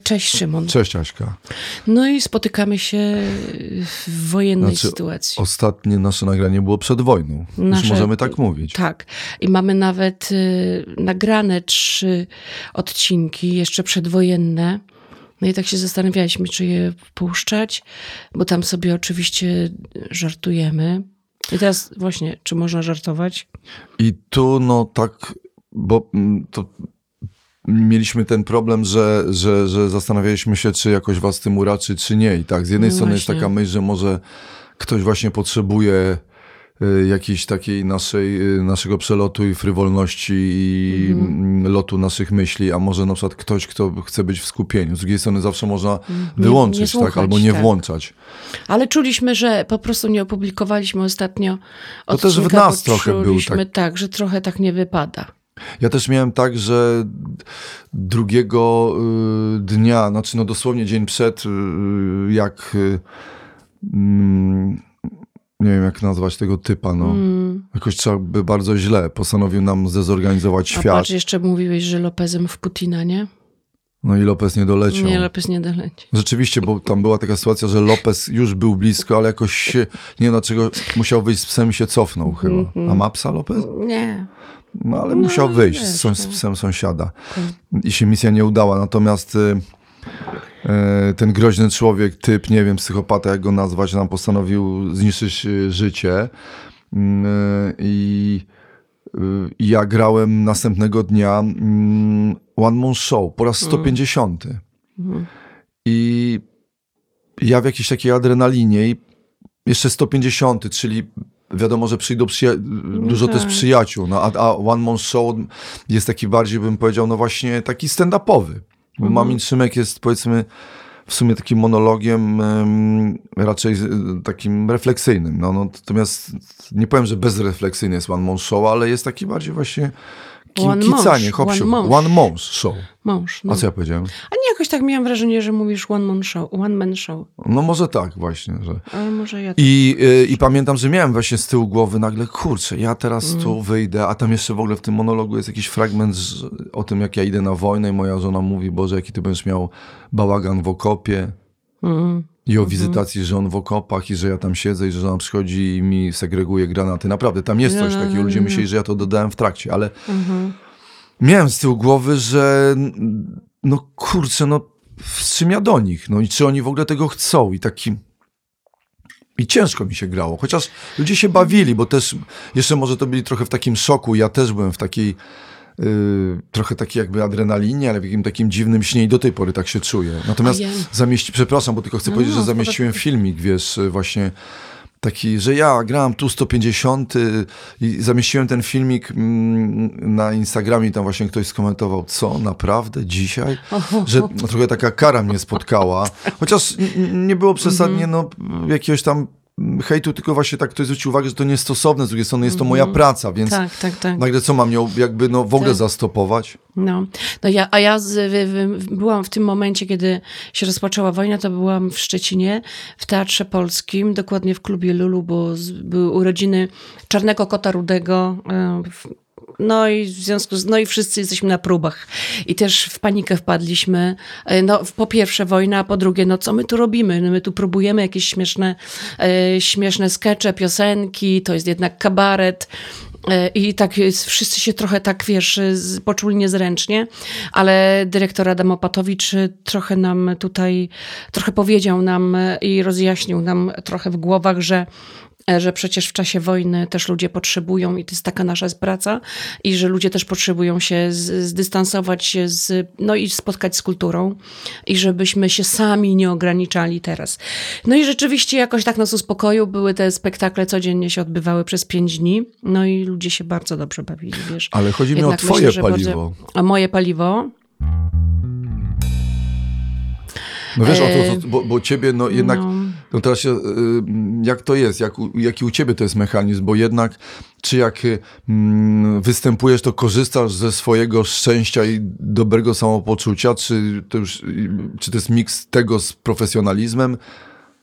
Cześć, Szymon. Cześć, Aśka. No i spotykamy się w wojennej sytuacji. Ostatnie nasze nagranie było przed wojną. Już możemy tak mówić. Tak. I mamy nawet nagrane 3 odcinki, jeszcze przedwojenne. No i tak się zastanawialiśmy, czy je puszczać, bo tam sobie oczywiście żartujemy. I teraz właśnie, czy można żartować? I tu no tak, bo to mieliśmy ten problem, że zastanawialiśmy się, czy jakoś was tym uraczy, czy nie. I tak, z jednej strony jest taka myśl, że może ktoś właśnie potrzebuje jakiejś takiej naszego przelotu i frywolności i lotu naszych myśli, a może na przykład ktoś, kto chce być w skupieniu. Z drugiej strony zawsze można wyłączyć, nie słuchać, tak, albo nie włączać. Ale czuliśmy, że po prostu nie opublikowaliśmy ostatnio odcinka, to też w nas trochę był tak, że trochę tak nie wypada. Ja też miałem tak, że drugiego dnia, znaczy no dosłownie dzień przed, jak nie wiem jak nazwać tego typa, no. Jakoś trzeba by bardzo źle. Postanowił nam zdezorganizować świat. A patrz, jeszcze mówiłeś, że Lopezem w Putina, nie? No i Lopez nie doleciał. Nie, Lopez nie doleciał. Rzeczywiście, bo tam była taka sytuacja, że Lopez już był blisko, ale jakoś się, nie wiem dlaczego, musiał wyjść z psem i się cofnął chyba. A ma psa Lopez? Nie. No ale musiał wyjść z psem sąsiada. I się misja nie udała. Natomiast ten groźny człowiek, typ, nie wiem, psychopata, jak go nazwać, nam postanowił zniszczyć życie. I ja grałem następnego dnia One Man Show po raz 150. I ja w jakiejś takiej adrenalinie i jeszcze 150, czyli wiadomo, że przyjdą dużo też przyjaciół, no, a One Man Show jest taki bardziej, bym powiedział, no właśnie taki stand-upowy. Mamin Szymek jest, powiedzmy, w sumie takim monologiem raczej takim refleksyjnym. No, natomiast nie powiem, że bezrefleksyjny jest One Man Show, ale jest taki bardziej właśnie kicanie, hop-siu. One Man Show. Mąż, no. A co ja powiedziałem? A nie, jakoś tak miałam wrażenie, że mówisz One Man Show. No może tak właśnie. Że... Ale może ja tak. I pamiętam, że miałem właśnie z tyłu głowy nagle, kurczę, ja teraz tu wyjdę, a tam jeszcze w ogóle w tym monologu jest jakiś fragment o tym, jak ja idę na wojnę i moja żona mówi, Boże, jaki ty będziesz miał bałagan w okopie. I o wizytacji żon w okopach i że ja tam siedzę i że żona przychodzi i mi segreguje granaty. Naprawdę, tam jest coś takiego. Ludzie myśleli, że ja to dodałem w trakcie, ale miałem z tyłu głowy, że no kurczę, no z czym ja do nich? No i czy oni w ogóle tego chcą? I ciężko mi się grało. Chociaż ludzie się bawili, bo też jeszcze może to byli trochę w takim szoku. Ja też byłem w takiej trochę takiej jakby adrenalinie, ale w jakim takim dziwnym śnie i do tej pory tak się czuję. Natomiast przepraszam, bo tylko chcę powiedzieć, że zamieściłem filmik, wiesz, właśnie taki, że ja grałem tu 150 i zamieściłem ten filmik na Instagramie i tam właśnie ktoś skomentował, co, naprawdę, dzisiaj? Że trochę taka kara mnie spotkała. Chociaż nie było przesadnie jakiegoś tam hejtu, tylko właśnie tak ktoś zwrócił uwagę, że to niestosowne, z drugiej strony jest to moja praca, więc tak. nagle co mam ją jakby w ogóle zastopować? Ja byłam w tym momencie, kiedy się rozpoczęła wojna, to byłam w Szczecinie, w Teatrze Polskim, dokładnie w klubie Lulu, bo były urodziny Czarnego Kota Rudego. No i w związku z, i wszyscy jesteśmy na próbach. I też w panikę wpadliśmy. No, po pierwsze wojna, a po drugie, co my tu robimy? No, my tu próbujemy jakieś śmieszne skecze, piosenki, to jest jednak kabaret. I tak wszyscy się trochę tak, wiesz, poczuli niezręcznie, ale dyrektor Adam Opatowicz trochę nam tutaj, trochę powiedział nam i rozjaśnił nam trochę w głowach, że przecież w czasie wojny też ludzie potrzebują i to jest taka nasza praca i że ludzie też potrzebują się zdystansować się i spotkać z kulturą i żebyśmy się sami nie ograniczali teraz. No i rzeczywiście jakoś tak nas uspokoił. Były te spektakle, codziennie się odbywały przez 5 dni. No i ludzie się bardzo dobrze bawili, wiesz. Ale chodzi mi o twoje paliwo. A moje paliwo? No wiesz, bo ciebie jednak, no teraz się, jak to jest, jaki u ciebie to jest mechanizm, bo jednak, czy jak występujesz, to korzystasz ze swojego szczęścia i dobrego samopoczucia, czy to jest miks tego z profesjonalizmem?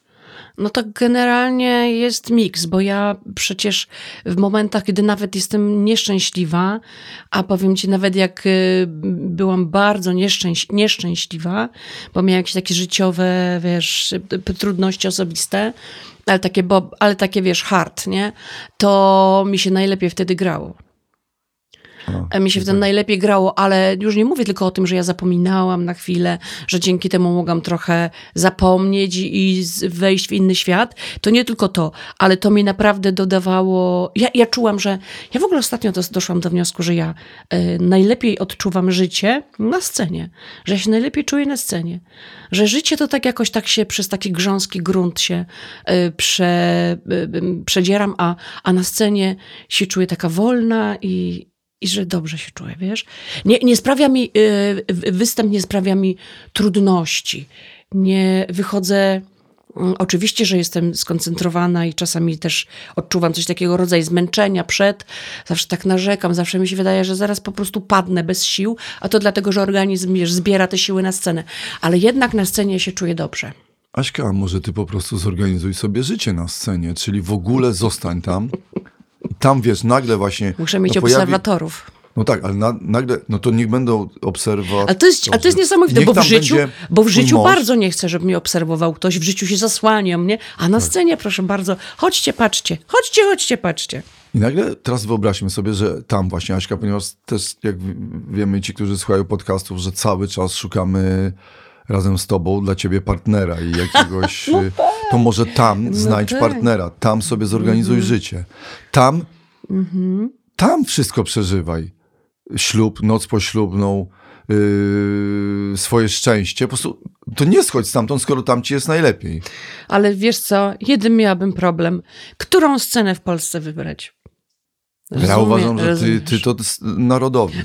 No to generalnie jest miks, bo ja przecież w momentach, kiedy nawet jestem nieszczęśliwa, a powiem ci, nawet jak byłam bardzo nieszczęśliwa, bo miałam jakieś takie życiowe, wiesz, trudności osobiste, ale takie, wiesz, hard, nie? To mi się najlepiej wtedy grało. Mi się wtedy najlepiej grało, ale już nie mówię tylko o tym, że ja zapominałam na chwilę, że dzięki temu mogłam trochę zapomnieć i wejść w inny świat. To nie tylko to, ale to mi naprawdę dodawało... Ja czułam, że... Ja w ogóle ostatnio doszłam do wniosku, że ja najlepiej odczuwam życie na scenie. Że ja się najlepiej czuję na scenie. Że życie to tak jakoś tak się przez taki grząski grunt się przedzieram, a na scenie się czuję taka wolna i że dobrze się czuję, wiesz? Nie sprawia mi, występ nie sprawia mi trudności. Nie wychodzę, oczywiście, że jestem skoncentrowana i czasami też odczuwam coś takiego rodzaju zmęczenia zawsze tak narzekam, zawsze mi się wydaje, że zaraz po prostu padnę bez sił, a to dlatego, że organizm, wiesz, zbiera te siły na scenę. Ale jednak na scenie się czuję dobrze. Aśka, a może ty po prostu zorganizuj sobie życie na scenie, czyli w ogóle zostań tam. I tam, wiesz, nagle właśnie... Muszę mieć obserwatorów. No tak, ale nagle, no to niech będą obserwatorzy. A to jest niesamowite, bo w życiu bardzo nie chcę, żeby mnie obserwował ktoś, w życiu się zasłaniam, nie? A na scenie, proszę bardzo, chodźcie, patrzcie. I nagle teraz wyobraźmy sobie, że tam właśnie, Aśka, ponieważ też, jak wiemy, ci, którzy słuchają podcastów, że cały czas szukamy razem z tobą dla ciebie partnera i jakiegoś... To może tam znajdź partnera, tam sobie zorganizuj życie. Tam wszystko przeżywaj. Ślub, noc poślubną, swoje szczęście. Po prostu to nie schodź stamtąd, skoro tam ci jest najlepiej. Ale wiesz co, jeden miałabym problem. Którą scenę w Polsce wybrać? Ja uważam, że ty to narodowy.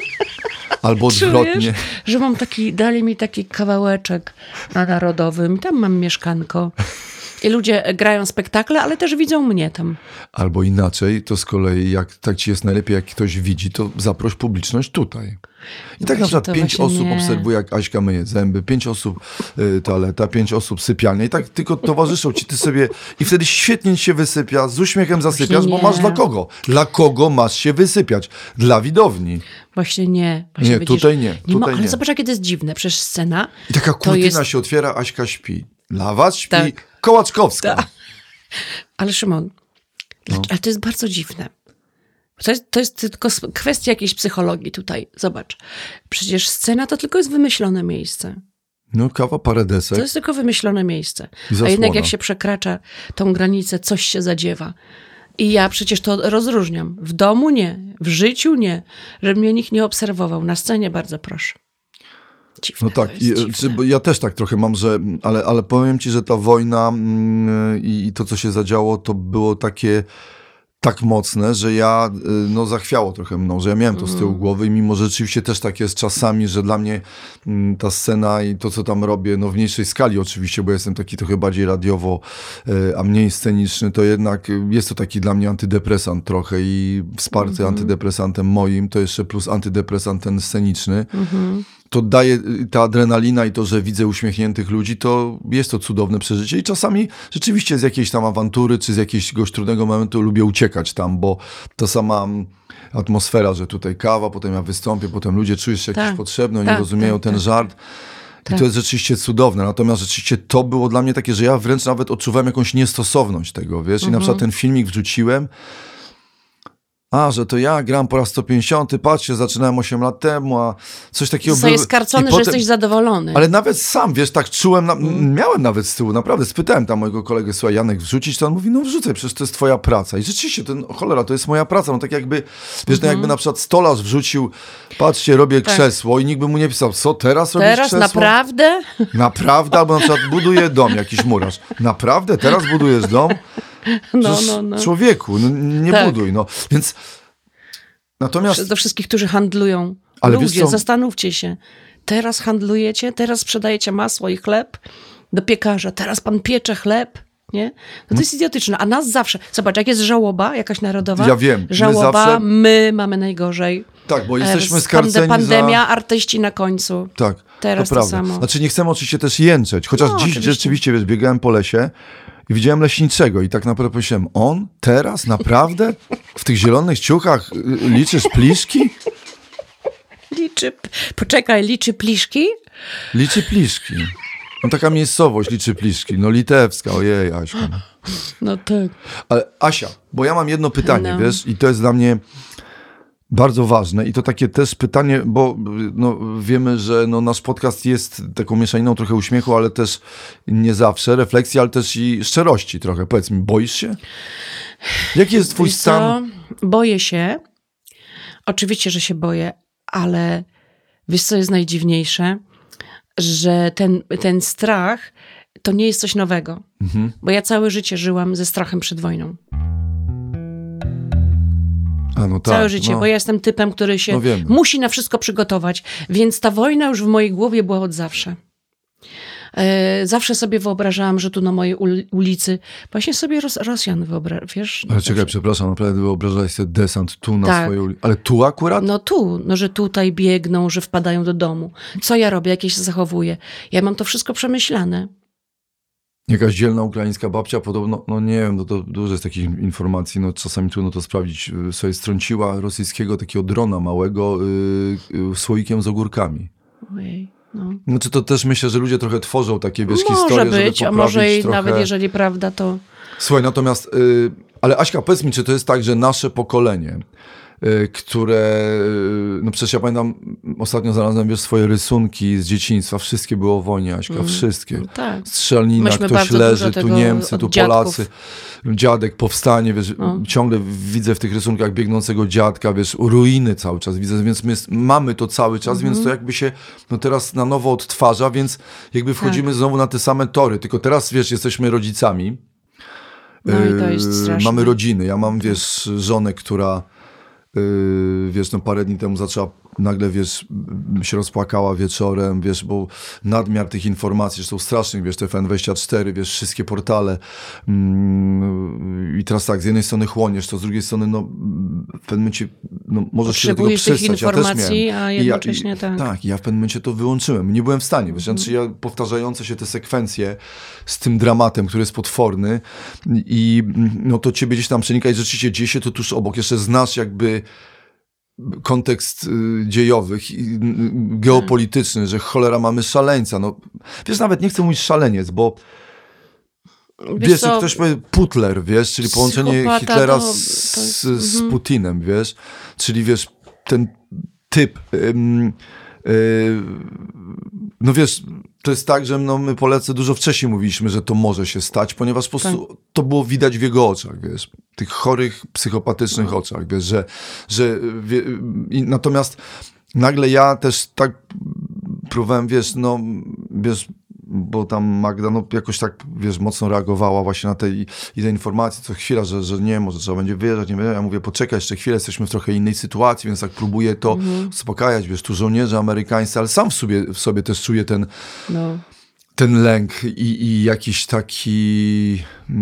Albo odwrotnie. Czujesz, że dali mi taki kawałeczek na Narodowym. Tam mam mieszkanko. I ludzie grają spektakle, ale też widzą mnie tam. Albo inaczej, to z kolei jak tak ci jest najlepiej, jak ktoś widzi, to zaproś publiczność tutaj. I tak na przykład 5 osób obserwuje, jak Aśka myje zęby, 5 osób toaleta, 5 osób sypialnia i tak tylko towarzyszą ci, ty sobie i wtedy świetnie się wysypia, z uśmiechem zasypiasz, bo masz dla kogo? Dla kogo masz się wysypiać? Dla widowni. Właśnie nie. Nie, tutaj nie. Ale zobacz, jakie to jest dziwne. Przecież scena... I taka kurtyna się otwiera, Aśka śpi. Dla was śpi Kołaczkowska. Ale Szymon, ale to jest bardzo dziwne. To jest tylko kwestia jakiejś psychologii tutaj. Zobacz. Przecież scena to tylko jest wymyślone miejsce. No kawa, parę desek. To jest tylko wymyślone miejsce. A jednak jak się przekracza tą granicę, coś się zadziewa. I ja przecież to rozróżniam. W domu nie, w życiu nie. Żeby mnie nikt nie obserwował. Na scenie bardzo proszę. Dziwne, no tak, bo ja też tak trochę mam, że, ale powiem ci, że ta wojna i to, co się zadziało, to było takie tak mocne, że zachwiało trochę mną, że ja miałem to z tyłu głowy i mimo, że rzeczywiście też tak jest czasami, że dla mnie ta scena i to, co tam robię, w mniejszej skali oczywiście, bo jestem taki trochę bardziej radiowo, a mniej sceniczny, to jednak jest to taki dla mnie antydepresant trochę i wsparty antydepresantem moim, to jeszcze plus antydepresant ten sceniczny. To daje ta adrenalina i to, że widzę uśmiechniętych ludzi, to jest to cudowne przeżycie i czasami rzeczywiście z jakiejś tam awantury, czy z jakiegoś trudnego momentu lubię uciekać tam, bo ta sama atmosfera, że tutaj kawa, potem ja wystąpię, potem ludzie czujesz się jakiś potrzebny, oni rozumieją ten żart. I to jest rzeczywiście cudowne. Natomiast rzeczywiście to było dla mnie takie, że ja wręcz nawet odczuwałem jakąś niestosowność tego, wiesz? I na przykład ten filmik wrzuciłem, że to ja gram po raz 150, patrzcie, zaczynałem 8 lat temu, a coś takiego było. Zostajesz skarcony, że jesteś zadowolony. Ale nawet sam, wiesz, tak czułem, miałem nawet z tyłu, naprawdę, spytałem tam mojego kolegę, słuchaj, Janek, wrzucić to? On mówi, wrzucaj, przecież to jest twoja praca. I rzeczywiście, cholera, to jest moja praca. Tak jakby, wiesz, jakby na przykład stolarz wrzucił, patrzcie, robię krzesło i nikt by mu nie pisał, co teraz robisz krzesło? Teraz naprawdę? Naprawdę? Albo na przykład buduje dom, jakiś murarz. Naprawdę? Teraz budujesz dom? Człowieku, nie buduj. Więc natomiast... Do wszystkich, którzy handlują. Ale ludzie, zastanówcie się. Teraz handlujecie, teraz sprzedajecie masło i chleb do piekarza. Teraz pan piecze chleb. Nie? To jest idiotyczne. A nas zawsze... Zobacz, jak jest żałoba jakaś narodowa. Ja wiem. Żałoba, my mamy najgorzej. Tak, bo jesteśmy skarceni pandemia, artyści na końcu. Tak, teraz to prawda. samo. Znaczy nie chcemy oczywiście też jęczeć. Chociaż dziś rzeczywiście, wiesz, biegałem po lesie I widziałem leśniczego i tak naprawdę pomyślałem, on teraz naprawdę w tych zielonych ciuchach liczysz pliszki? Liczy pliszki? Liczy pliszki. No taka miejscowość liczy pliszki. No litewska, ojej, Aśka. No tak. Ale Asia, bo ja mam jedno pytanie, No. wiesz, i to jest dla mnie bardzo ważne i to takie też pytanie, bo no, wiemy, że no, nasz podcast jest taką mieszaniną trochę uśmiechu, ale też nie zawsze, refleksji, ale też i szczerości trochę. Powiedz mi, boisz się? Jaki jest twój stan? Boję się. Oczywiście, że się boję, ale wiesz, co jest najdziwniejsze? Że ten strach to nie jest coś nowego. Bo ja całe życie żyłam ze strachem przed wojną. A, no tak, Całe życie, bo ja jestem typem, który się musi na wszystko przygotować. Więc ta wojna już w mojej głowie była od zawsze. Zawsze sobie wyobrażałam, że tu na mojej ulicy właśnie sobie Rosjan wiesz? Ale czekaj, przepraszam, naprawdę wyobrażałeś sobie desant tu na swojej ulicy. Ale tu akurat? No tu, no że tutaj biegną, że wpadają do domu. Co ja robię, jak ja się zachowuję? Ja mam to wszystko przemyślane. Jakaś dzielna ukraińska babcia podobno, no nie wiem, no to dużo jest takich informacji, no czasami trudno to sprawdzić, sobie strąciła rosyjskiego takiego drona małego słoikiem z ogórkami. Ojej, no. Znaczy to też myślę, że ludzie trochę tworzą takie, wiesz, może historie, być, żeby a może i trochę... nawet jeżeli prawda, to... Słuchaj, natomiast, ale Aśka, powiedz mi, czy to jest tak, że nasze pokolenie, które, no przecież ja pamiętam, ostatnio znalazłem, wiesz, swoje rysunki z dzieciństwa, wszystkie było o wojnie, Aśka, wszystkie. No tak. Strzelanina, Myśmy ktoś leży, tu Niemcy, tu dziadków. Polacy, dziadek, powstanie, wiesz, ciągle widzę w tych rysunkach biegnącego dziadka, wiesz, ruiny cały czas widzę, więc my mamy to cały czas, więc to jakby się, no teraz na nowo odtwarza, więc jakby wchodzimy znowu na te same tory, tylko teraz, wiesz, jesteśmy rodzicami. No i to jest straszne. Mamy rodziny, ja mam, wiesz, żonę, która wiesz, no parę dni temu zaczęła, nagle, wiesz, się rozpłakała wieczorem, wiesz, bo nadmiar tych informacji, zresztą strasznych, wiesz, TVN24, wiesz, wszystkie portale i teraz tak, z jednej strony chłoniesz, to z drugiej strony, no, w pewnym momencie, no, możesz się do tego przystać. Tych informacji, ja a jednocześnie tak. Tak, ja w pewnym momencie to wyłączyłem, nie byłem w stanie, wiesz, znaczy ja powtarzające się te sekwencje z tym dramatem, który jest potworny i no to ciebie gdzieś tam przenika i rzeczywiście dzieje się to tuż obok, jeszcze znasz jakby kontekst dziejowy, geopolityczny, że cholera mamy szaleńca. No, wiesz, nawet nie chcę mówić szaleniec, bo wiesz, co, ktoś powie Putler, wiesz, czyli połączenie Hitlera z Putinem, wiesz, czyli wiesz, ten typ no wiesz, to jest tak, że no, my Polacy dużo wcześniej mówiliśmy, że to może się stać, ponieważ po prostu to było widać w jego oczach, wiesz, tych chorych, psychopatycznych oczach, wiesz, natomiast nagle ja też tak próbowałem, wiesz, no, wiesz, bo tam Magda, no jakoś tak, wiesz, mocno reagowała właśnie na te informacje co chwila, że nie, może trzeba będzie wyjeżdżać, nie wiem, ja mówię, poczekaj jeszcze chwilę, jesteśmy w trochę innej sytuacji, więc tak próbuję to uspokajać, wiesz, tu żołnierze amerykańscy, ale sam w sobie też czuję ten lęk i jakiś taki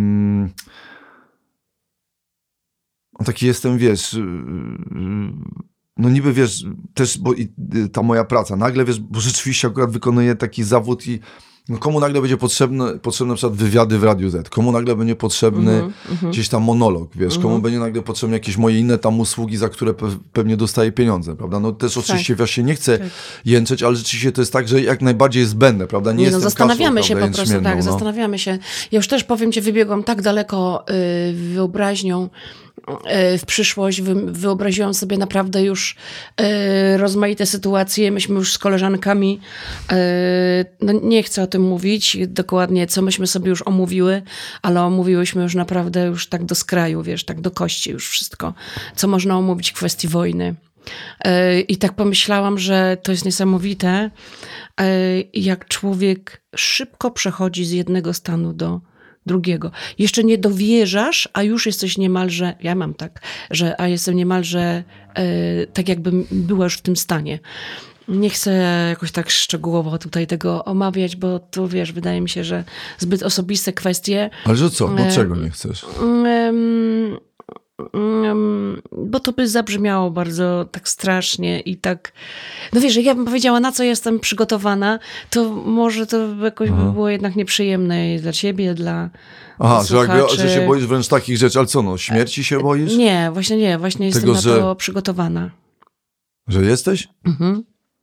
taki jestem, wiesz, no niby, wiesz, też, bo ta moja praca, nagle, wiesz, bo rzeczywiście akurat wykonuję taki zawód i no komu nagle będzie potrzebne na przykład wywiady w Radiu Z, komu nagle będzie potrzebny gdzieś tam monolog, wiesz, komu będzie nagle potrzebne jakieś moje inne tam usługi, za które pewnie dostaję pieniądze, prawda, no też oczywiście ja się nie chcę jęczeć, ale rzeczywiście to jest tak, że jak najbardziej jest zbędne, prawda, nie jestem zastanawiamy kaszą, się prawda, po prostu, tak, zastanawiamy się. Ja już też powiem ci, wybiegłam tak daleko wyobraźnią w przyszłość, wyobraziłam sobie naprawdę już rozmaite sytuacje, myśmy już z koleżankami, no nie chcę o tym mówić dokładnie, co myśmy sobie już omówiły, ale omówiłyśmy już naprawdę już tak do skraju, wiesz, tak do kości już wszystko, co można omówić w kwestii wojny. I tak pomyślałam, że to jest niesamowite, jak człowiek szybko przechodzi z jednego stanu do drugiego. Jeszcze nie dowierzasz, a już jesteś niemalże, ja mam tak, a jestem niemalże tak jakbym była już w tym stanie. Nie chcę jakoś tak szczegółowo tutaj tego omawiać, bo tu, wiesz, wydaje mi się, że zbyt osobiste kwestie. Ale że co? Dlaczego nie chcesz? Bo to by zabrzmiało bardzo tak strasznie i tak... No wiesz, jak ja bym powiedziała, na co jestem przygotowana, to może to jakoś by było jednak nieprzyjemne dla ciebie, dla słuchaczy. Że się boisz wręcz takich rzeczy. Ale co, no, śmierci się boisz? Nie, właśnie nie. Właśnie jestem na to przygotowana. Że jesteś? Mhm.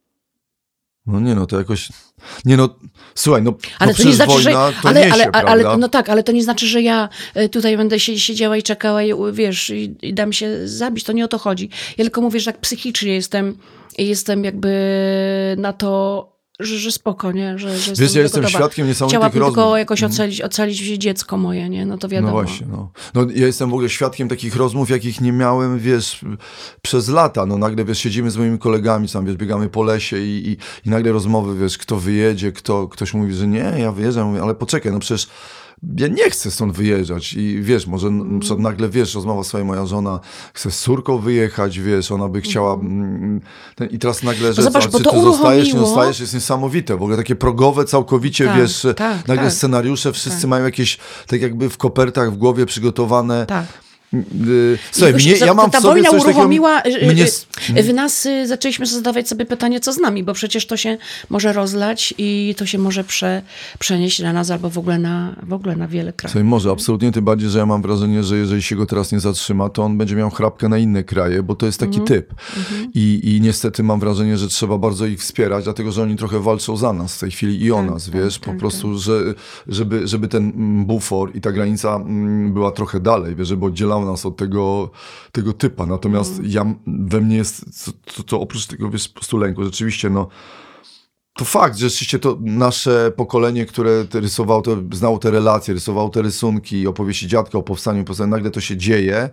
No nie no, to jakoś... Nie no, słuchaj, no ale to nie znaczy, wojna że... to niesie, prawda? No tak, ale to nie znaczy, że ja tutaj będę siedziała i czekała i wiesz, i dam się zabić. To nie o to chodzi. Ja tylko mówię, że tak psychicznie jestem jakby na to, że spoko, nie? Że wiesz, ja jestem świadkiem niesamowitych rozmów. Chciałabym tylko jakoś ocalić dziecko moje, nie? No to wiadomo. No właśnie, no. Ja jestem w ogóle świadkiem takich rozmów, jakich nie miałem, wiesz, przez lata. No nagle, wiesz, siedzimy z moimi kolegami, sam, wiesz, biegamy po lesie i nagle rozmowy, wiesz, kto wyjedzie, ktoś mówi, że nie, ja wyjeżdżam, mówię, ale poczekaj, no przecież ja nie chcę stąd wyjeżdżać i wiesz, może nagle, wiesz, rozmowa swoja, moja żona chce z córką wyjechać, wiesz, ona by chciała i teraz nagle, że zobacz, czy ty zostajesz, nie zostajesz, jest niesamowite, w ogóle takie progowe całkowicie, tak, wiesz, nagle tak, scenariusze, wszyscy mają jakieś, tak jakby w kopertach w głowie przygotowane. Tak. Słuchaj, ja mam ta w sobie wojna coś uruchomiła takiego... w nas, zaczęliśmy zadawać sobie pytanie, co z nami, bo przecież to się może rozlać i to się może przenieść na nas albo w ogóle na wiele krajów. Słuchaj, może, absolutnie, tym bardziej, że ja mam wrażenie, że jeżeli się go teraz nie zatrzyma, to on będzie miał chrapkę na inne kraje, bo to jest taki typ. I niestety mam wrażenie, że trzeba bardzo ich wspierać, dlatego, że oni trochę walczą za nas w tej chwili i o nas, wiesz, po prostu, żeby ten bufor i ta granica była trochę dalej, wiesz, żeby oddzielał nas od tego typa. Natomiast we mnie jest to oprócz tego, wiesz, po prostu lęku. Rzeczywiście, no, to fakt, że rzeczywiście to nasze pokolenie, które rysowało, znało te relacje, rysowało te rysunki, opowieści dziadka o powstaniu, nagle to się dzieje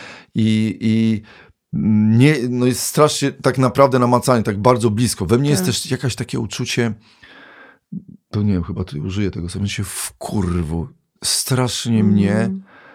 i nie, no jest strasznie tak naprawdę namacalnie, tak bardzo blisko. We mnie jest też jakaś takie uczucie, to nie wiem, chyba tutaj użyję tego, sobie się wkurwu. Strasznie mnie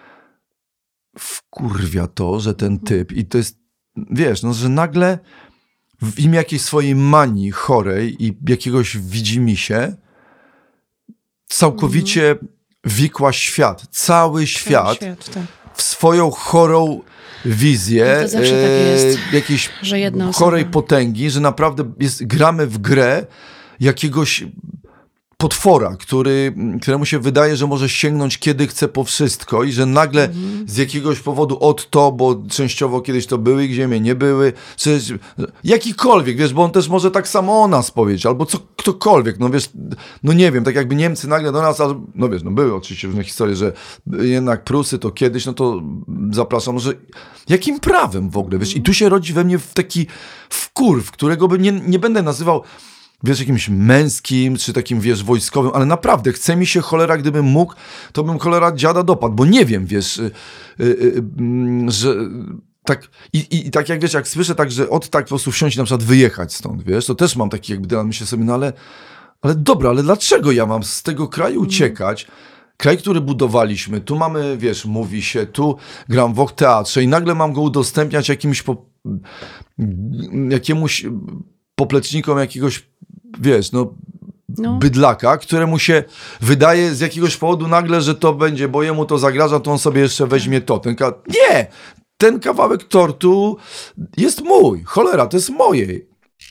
wkurwia to, że ten typ, i to jest, wiesz, no, że nagle w imię jakiejś swojej manii chorej i jakiegoś widzimisię całkowicie wikła świat, cały świat tak. w swoją chorą wizję, to zawsze tak jest, jakiejś że jedna chorej osoba. potęgi, że naprawdę gramy w grę jakiegoś potwora, któremu się wydaje, że może sięgnąć kiedy chce po wszystko i że nagle z jakiegoś powodu bo częściowo kiedyś to były ziemie, nie były, czy jakikolwiek, wiesz, bo on też może tak samo o nas powiedzieć, albo ktokolwiek, no wiesz, no nie wiem, tak jakby Niemcy nagle do nas, no wiesz, no były oczywiście różne historie, że jednak Prusy to kiedyś, no to zapraszam, że jakim prawem w ogóle, wiesz, i tu się rodzi we mnie taki wkurw, którego nie będę nazywał, wiesz, jakimś męskim, czy takim, wiesz, wojskowym, ale naprawdę chce mi się, cholera, gdybym mógł, to bym, cholera, dziada dopadł, bo nie wiem, wiesz, że tak, i tak jak, wiesz, jak słyszę tak, że tak po prostu wsiąść i na przykład wyjechać stąd, wiesz, to też mam taki jakby, myślę sobie, no ale dobra, ale dlaczego ja mam z tego kraju uciekać? Kraj, który budowaliśmy, tu mamy, wiesz, mówi się, tu gram w teatrze i nagle mam go udostępniać jakiemuś poplecznikom jakiegoś, wiesz, bydlaka, któremu się wydaje z jakiegoś powodu nagle, że to będzie, bo jemu to zagraża, to on sobie jeszcze weźmie to. Nie! Ten kawałek tortu jest mój. Cholera, to jest moje.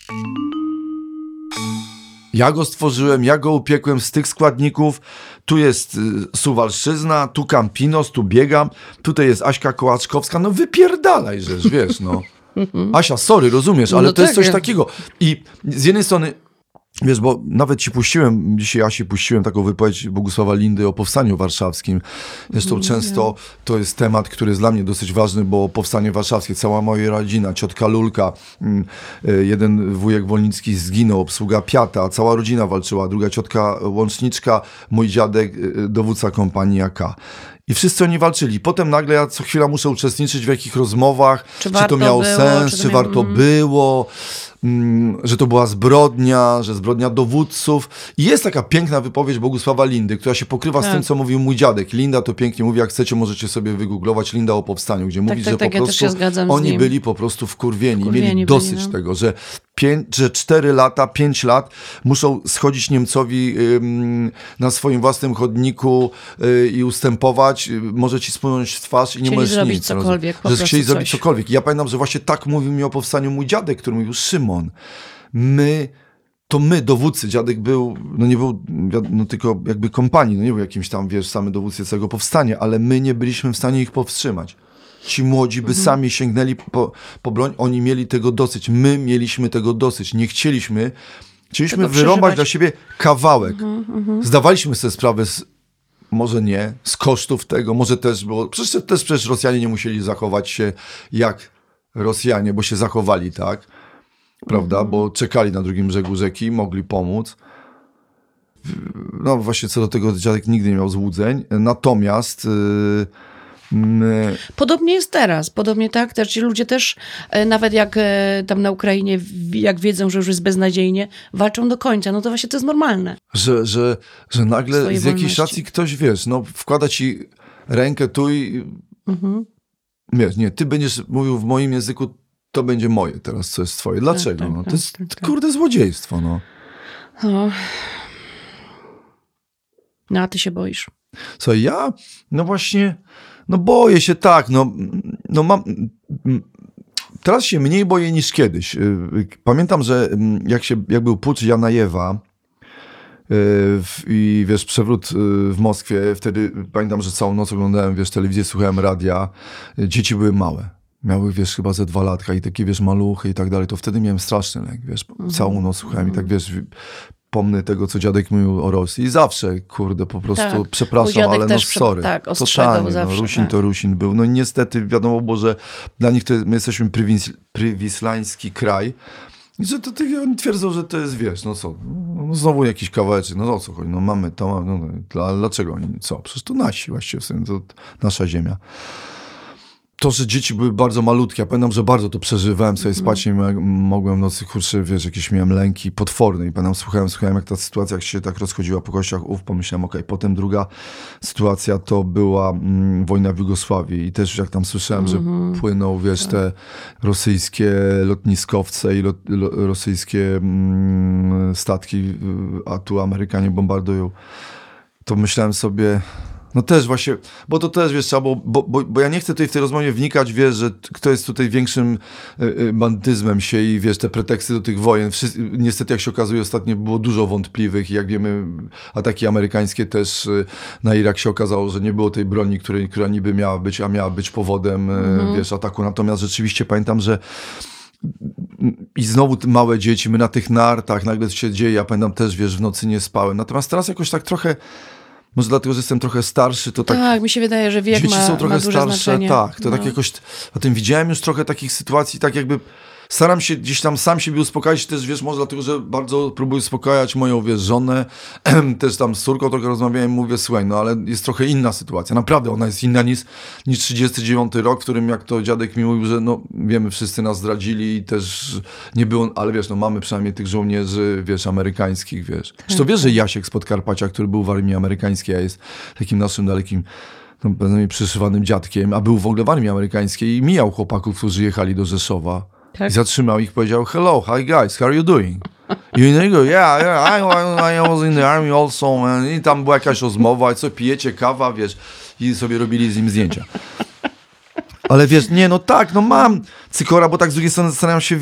Ja go stworzyłem, ja go upiekłem z tych składników. Tu jest Suwalszczyzna, tu Campinos, tu biegam, tutaj jest Aśka Kołaczkowska. No wypierdalaj, żeż, wiesz, no. Asia, sorry, rozumiesz, ale to jest coś takiego. I z jednej strony, wiesz, bo nawet dzisiaj Asi puściłem taką wypowiedź Bogusława Lindy o Powstaniu Warszawskim. Zresztą często to jest temat, który jest dla mnie dosyć ważny, bo Powstanie Warszawskie, cała moja rodzina, ciotka Lulka, jeden wujek Wolnicki zginął, obsługa Piata, cała rodzina walczyła, druga ciotka Łączniczka, mój dziadek, dowódca kompanii AK. I wszyscy oni walczyli. Potem nagle ja co chwila muszę uczestniczyć w jakich rozmowach, czy to miało sens, czy warto było, że to była zbrodnia, że zbrodnia dowódców. I jest taka piękna wypowiedź Bogusława Lindy, która się pokrywa z tym, co mówił mój dziadek. Linda to pięknie mówi, jak chcecie, możecie sobie wygooglować Linda o powstaniu, gdzie mówi, że po prostu oni byli po prostu wkurwieni, mieli dosyć tego, że że 4 lata, 5 lat muszą schodzić Niemcowi na swoim własnym chodniku i ustępować, może ci spłynąć w twarz i nie możesz zrobić nic. cokolwiek, po że prostu chcieli zrobić coś. cokolwiek. Ja pamiętam, że właśnie tak mówił mi o powstaniu mój dziadek, który mówił, Szymon, my, dowódcy, dziadek był, no nie był, no tylko jakby kompanii, no nie był jakimś tam, wiesz, samy dowódcy całego powstania, ale my nie byliśmy w stanie ich powstrzymać. Ci młodzi by sami sięgnęli po broń, oni mieli tego dosyć, my mieliśmy tego dosyć, nie chcieliśmy wyrąbać dla siebie kawałek. Zdawaliśmy sobie sprawę może nie, z kosztów tego, może też, bo przecież Rosjanie nie musieli zachować się jak Rosjanie, bo się zachowali tak, prawda, bo czekali na drugim brzegu rzeki, mogli pomóc. No właśnie co do tego dziadek nigdy nie miał złudzeń, natomiast podobnie jest teraz, podobnie tak, też ci ludzie też, nawet jak tam na Ukrainie, jak wiedzą, że już jest beznadziejnie, walczą do końca, no to właśnie to jest normalne. Że nagle Swojej z jakiejś wolności. racji ktoś, wiesz, no wkłada ci rękę tu i wiesz, nie, ty będziesz mówił w moim języku, to będzie moje teraz, co jest twoje. Dlaczego? Tak, no? To tak, jest, tak. kurde, złodziejstwo, no. No a ty się boisz. Co ja? No właśnie, no boję się tak, no mam... Teraz się mniej boję niż kiedyś. Pamiętam, że jak był pucz Janajewa i wiesz, przewrót w Moskwie, wtedy pamiętam, że całą noc oglądałem, wiesz, telewizję, słuchałem radia. Dzieci były małe. Miały, wiesz, chyba ze 2 latka i takie, wiesz, maluchy i tak dalej. To wtedy miałem straszny lęk, wiesz. Całą noc słuchałem i tak, wiesz, pomnę tego, co dziadek mówił o Rosji. I zawsze, kurde, po prostu, Tak. Mój przepraszam, dziadek ale no też sorry. tak, ostrzegał Totalnie, zawsze, no, Rusin tak. to Rusin był. No i niestety wiadomo było, że dla nich my jesteśmy prywislański kraj. I że to oni twierdzą, że to jest, wiesz, no co, no znowu jakiś kawałeczek, no o co chodzi, no mamy to, ale dlaczego oni, co? Przecież to nasi właściwie, w sumie, to nasza ziemia. To, że dzieci były bardzo malutkie, ja pamiętam, że bardzo to przeżywałem, sobie spać nie mogłem w nocy, kurczę, wiesz, jakieś miałem lęki potworne i pamiętam, słuchałem, jak ta sytuacja jak się tak rozchodziła po kościach, pomyślałem, okej. Potem druga sytuacja to była wojna w Jugosławii i też jak tam słyszałem, że płyną, wiesz, te rosyjskie lotniskowce i rosyjskie statki, a tu Amerykanie bombardują, to myślałem sobie... No też właśnie, bo to też, wiesz, trzeba, bo ja nie chcę tutaj w tej rozmowie wnikać, wiesz, że kto jest tutaj większym bandyzmem się i wiesz, te preteksty do tych wojen. Niestety, jak się okazuje, ostatnio było dużo wątpliwych i jak wiemy, ataki amerykańskie też na Irak się okazało, że nie było tej broni, która niby miała być, a miała być powodem, wiesz, ataku. Natomiast rzeczywiście pamiętam, że i znowu małe dzieci, my na tych nartach, nagle to się dzieje, ja pamiętam też, wiesz, w nocy nie spałem. Natomiast teraz jakoś tak trochę, może dlatego, że jestem trochę starszy, to tak mi się wydaje, że wiek dzieci są trochę ma duże starsze, znaczenie. tak, to tak jakoś, a tym widziałem już trochę takich sytuacji, tak jakby staram się gdzieś tam sam siebie uspokajać, też wiesz, może dlatego, że bardzo próbuję uspokajać moją, wiesz, żonę, też tam z córką trochę rozmawiałem, mówię, słuchaj, no ale jest trochę inna sytuacja, naprawdę ona jest inna niż 39 rok, w którym jak to dziadek mi mówił, że no wiemy, wszyscy nas zdradzili i też nie było, ale wiesz, no mamy przynajmniej tych żołnierzy, wiesz, amerykańskich, wiesz. Zresztą wiesz, że Jasiek z Podkarpacia, który był w armii amerykańskiej, a jest takim naszym dalekim, no pewnie przyszywanym dziadkiem, a był w ogóle w armii amerykańskiej i mijał chłopaków, którzy jechali do Rzeszowa. Tak? I zatrzymał ich, powiedział, hello, hi guys, how are you doing? I oni go, yeah, I was in the army also, man. I tam była jakaś rozmowa, co pijecie, kawa, wiesz, i sobie robili z nim zdjęcia. Ale wiesz, nie, no tak, no mam cykora, bo tak z drugiej strony zastanawiam się,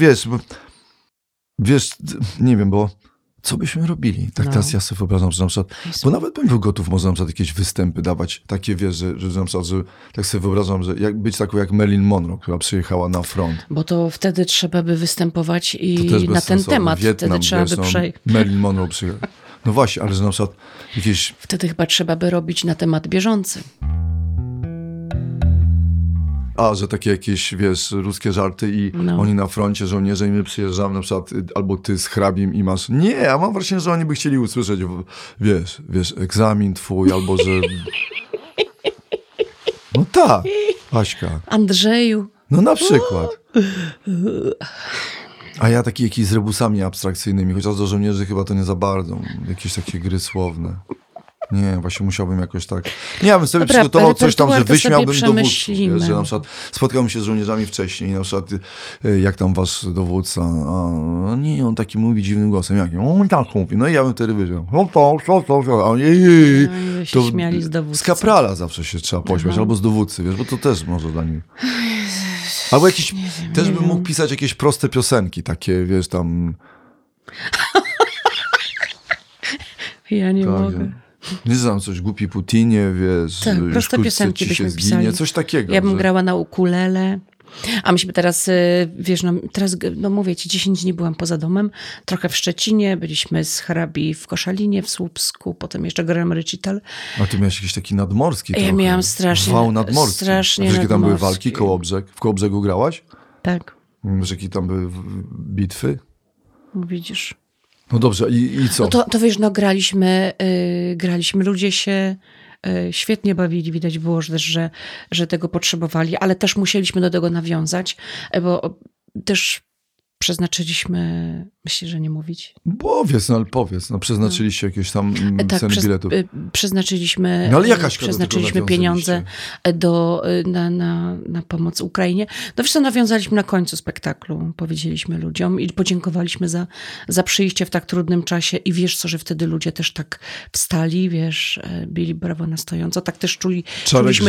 wiesz, nie wiem, bo co byśmy robili? Tak teraz ja sobie wyobrażam, że na przykład, bo nawet bym był gotów może na przykład jakieś występy dawać, takie wiesz, że na przykład, że tak sobie wyobrażam, że być taką jak Marilyn Monroe, która przyjechała na front. Bo to wtedy trzeba by występować i To też na ten bezsensowne. temat Wietnam, wtedy trzeba wiesz, by przejść. Marilyn Monroe przyjechała. No właśnie, ale że na przykład jakieś... Wtedy chyba trzeba by robić na temat bieżący. A, że takie jakieś, wiesz, ruskie żarty i oni na froncie, żołnierze i my przyjeżdżamy na przykład, albo ty z hrabim i masz... Nie, ja mam wrażenie, że oni by chcieli usłyszeć, wiesz, egzamin twój, albo że... No tak, Aśka. Andrzeju. No na przykład. A ja taki jakiś z rebusami abstrakcyjnymi, chociaż do żołnierzy chyba to nie za bardzo. Jakieś takie gry słowne. Nie, właśnie musiałbym jakoś tak... Nie, ja bym sobie Dobra, przygotował coś tam, że wyśmiałbym dowódców. przemyślimy. Że na przykład spotkałbym się z żołnierzami wcześniej i na przykład jak tam wasz dowódca? A nie, on taki mówi dziwnym głosem. Jakim? On tak mówi. No i ja bym wtedy wiedział. A oni się śmiali z dowódcy. Z kaprala zawsze się trzeba pośmiać, albo z dowódcy, wiesz, bo to też może dla nich. Albo jakiś... Też bym mógł pisać jakieś proste piosenki, takie, wiesz, tam... Ja nie mogę. Nie znam, coś głupi Putinie, wiesz, tak, proste piosenki byśmy pisali. Coś takiego. Ja bym grała na ukulele. A myśmy teraz, wiesz, teraz mówię ci, 10 dni byłam poza domem, trochę w Szczecinie, byliśmy z hrabi w Koszalinie, w Słupsku, potem jeszcze grałem recital. A ty miałeś jakiś taki nadmorski trochę. Ja miałam strasznie. Wał nadmorski. Strasznie wiesz, jakie tam były nadmorski. walki, Kołobrzeg? W Kołobrzegu grałaś? Tak. Wiesz, jakie tam były bitwy? Widzisz. No dobrze, i co? No to wiesz, graliśmy, ludzie się świetnie bawili, widać było, że tego potrzebowali, ale też musieliśmy do tego nawiązać, bo też przeznaczyliśmy, myślę, że nie mówić. Powiedz, ale powiedz, przeznaczyliście jakieś tam ceny biletów. Przeznaczyliśmy, no ale jakaś pieniądze na pomoc Ukrainie. No wiesz co, nawiązaliśmy na końcu spektaklu, powiedzieliśmy ludziom i podziękowaliśmy za przyjście w tak trudnym czasie i wiesz co, że wtedy ludzie też tak wstali, wiesz, bili brawo na stojąco, tak też czuliśmy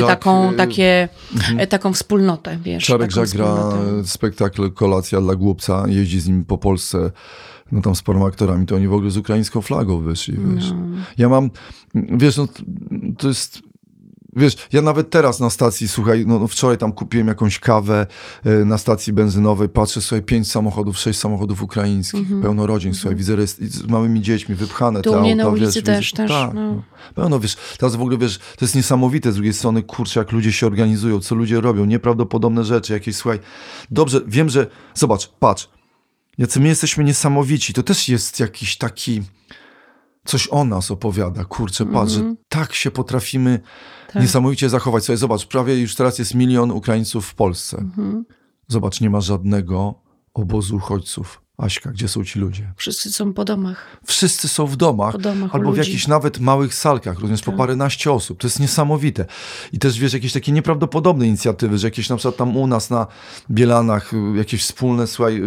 taką wspólnotę, wiesz. Czarek Żak gra spektakl Kolacja dla głupca, jeździ z nim po Polsce, no tam z paroma aktorami, to oni w ogóle z ukraińską flagą wyszli, wiesz. No. Ja mam, wiesz, no to jest, wiesz, ja nawet teraz na stacji, słuchaj, no wczoraj tam kupiłem jakąś kawę na stacji benzynowej, patrzę, słuchaj, 5 samochodów, 6 samochodów ukraińskich, pełno rodzin, słuchaj, widzę z małymi dziećmi, wypchane te auta. Tu mnie na ulicy też. Tak, no. Pełno, wiesz, teraz w ogóle, wiesz, to jest niesamowite z drugiej strony, kurczę, jak ludzie się organizują, co ludzie robią, nieprawdopodobne rzeczy, jakieś, słuchaj, dobrze, wiem, że, zobacz, patrz, jacy my jesteśmy niesamowici, to też jest jakiś taki, coś o nas opowiada, kurczę, patrz, że tak się potrafimy niesamowicie zachować. Słuchaj, zobacz, prawie już teraz jest 1 milion Ukraińców w Polsce. Zobacz, nie ma żadnego obozu uchodźców. Aśka, gdzie są ci ludzie? Wszyscy są po domach. Wszyscy są w domach albo w jakichś nawet małych salkach, również po paręnaście osób. To jest niesamowite. I też, wiesz, jakieś takie nieprawdopodobne inicjatywy, że jakieś na przykład tam u nas na Bielanach jakieś wspólne, słuchaj,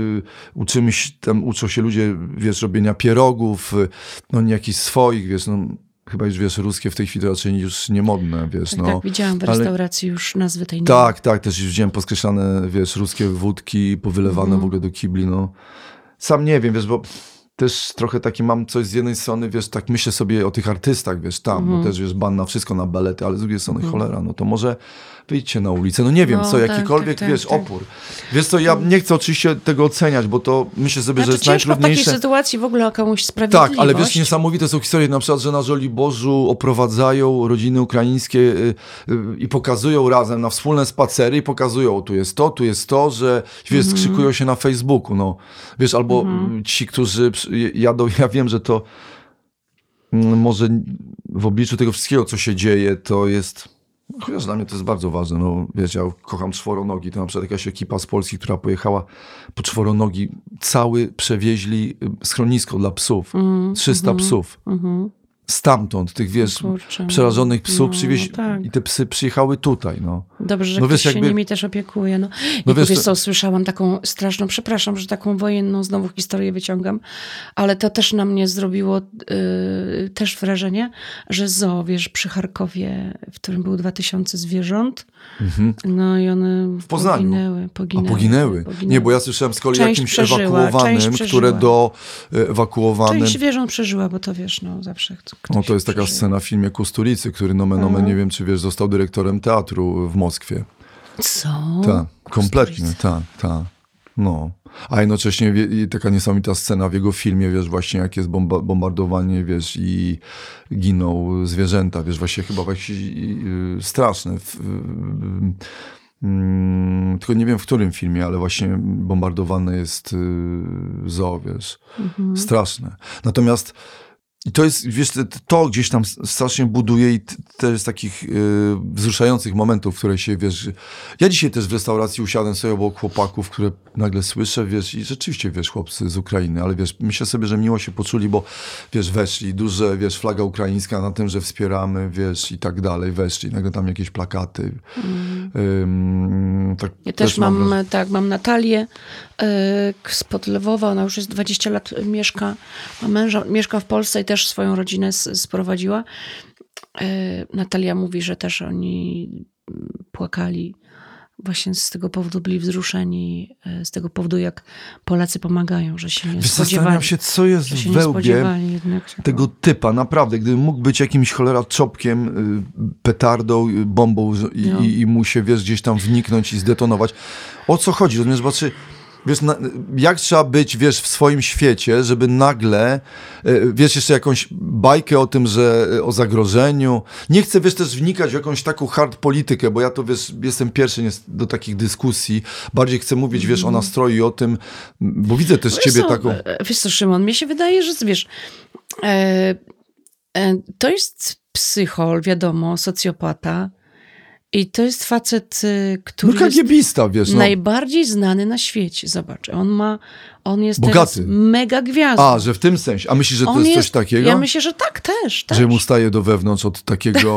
uczą się ludzie, wiesz, robienia pierogów, no nie jakichś swoich, wiesz, no chyba już, wiesz, ruskie w tej chwili raczej już niemodne, wiesz, no. Tak, widziałam w restauracji już nazwy tej Tak, też już widziałem poskreślane, wiesz, ruskie wódki, powylewane w ogóle do kibli, no. Sam nie wiem, wiesz, bo też trochę taki mam coś z jednej strony, wiesz, tak myślę sobie o tych artystach, wiesz, tam, bo też, wiesz, ban na wszystko, na balety, ale z drugiej strony cholera, no to może wyjdźcie na ulicę, no nie wiem, co, jakikolwiek, wiesz, opór. Wiesz co, ja nie chcę oczywiście tego oceniać, bo to myślę sobie, że jest najtrudniejsze. w takiej sytuacji w ogóle o komuś sprawiedliwość. Tak, ale wiesz, niesamowite są historie, na przykład, że na Żoliborzu oprowadzają rodziny ukraińskie i pokazują razem na wspólne spacery i pokazują, tu jest to, że, wiesz, skrzykują się na Facebooku, no. Wiesz, albo ci, którzy jadą, ja wiem, że to może w obliczu tego wszystkiego, co się dzieje, to jest... Chociaż dla mnie to jest bardzo ważne, no wiesz, ja kocham czworonogi, to na przykład jakaś ekipa z Polski, która pojechała po czworonogi, psy schronisko dla psów, 300 psów. Stamtąd, tych, wiesz, przerażonych psów i te psy przyjechały tutaj, no. Dobrze, że ktoś się nimi też opiekuje, no. I wiesz co, słyszałam taką straszną, przepraszam, że taką wojenną znowu historię wyciągam, ale to też na mnie zrobiło też wrażenie, że zoo, wiesz, przy Charkowie, w którym było 2000 zwierząt, no i one w Poznaniu. Poginęły. Nie, bo ja słyszałem z kolei jakimś ewakuowanym, które do ewakuowanym... Część zwierząt przeżyła, bo to wiesz, no zawsze no to jest taka scena w filmie Kusturicy, który nomen omen, nie wiem, czy wiesz, został dyrektorem teatru w Moskwie. Co? Tak, kompletnie, tak. No. A jednocześnie taka niesamowita scena w jego filmie, wiesz, właśnie jak jest bombardowanie, wiesz, i giną zwierzęta, wiesz, właśnie chyba jakieś straszne. Tylko nie wiem w którym filmie, ale właśnie bombardowane jest zoo, wiesz. Straszne. Natomiast I to jest, wiesz, to gdzieś tam strasznie buduje i też takich wzruszających momentów, które się, wiesz... Ja dzisiaj też w restauracji usiadłem sobie obok chłopaków, które nagle słyszę, wiesz, i rzeczywiście, wiesz, chłopcy z Ukrainy, ale wiesz, myślę sobie, że miło się poczuli, bo, wiesz, weszli, duże, wiesz, flaga ukraińska na tym, że wspieramy, wiesz, i tak dalej, weszli, nagle tam jakieś plakaty. Tak, ja też mam Natalię spod Lwowa, ona już jest 20 lat mieszka, ma męża, mieszka w Polsce i też swoją rodzinę sprowadziła. Natalia mówi, że też oni płakali właśnie z tego powodu, byli wzruszeni z tego powodu, jak Polacy pomagają, że się nie spodziewali. Zastanawiam się, co jest w wełbie tego typa, naprawdę. Gdybym mógł być jakimś cholera czopkiem, petardą, bombą i mu się, wiesz, gdzieś tam wniknąć i zdetonować. O co chodzi? Rozumiesz, zobaczy, wiesz, jak trzeba być, wiesz, w swoim świecie, żeby nagle, wiesz, jeszcze jakąś bajkę o tym, że o zagrożeniu. Nie chcę, wiesz, też wnikać w jakąś taką hard politykę, bo ja to, wiesz, jestem pierwszy do takich dyskusji. Bardziej chcę mówić, wiesz, o nastroju i o tym, bo widzę też ciebie taką... Wiesz co, Szymon, mnie się wydaje, że, wiesz, to jest psychol, wiadomo, socjopata. I to jest facet, który KGB-sta, wiesz, najbardziej znany na świecie. Zobacz, on jest bogaty. Teraz mega gwiazdą. A, że w tym sensie. A myślisz, że to jest coś takiego? Ja myślę, że tak też. Że mu staje do wewnątrz od takiego...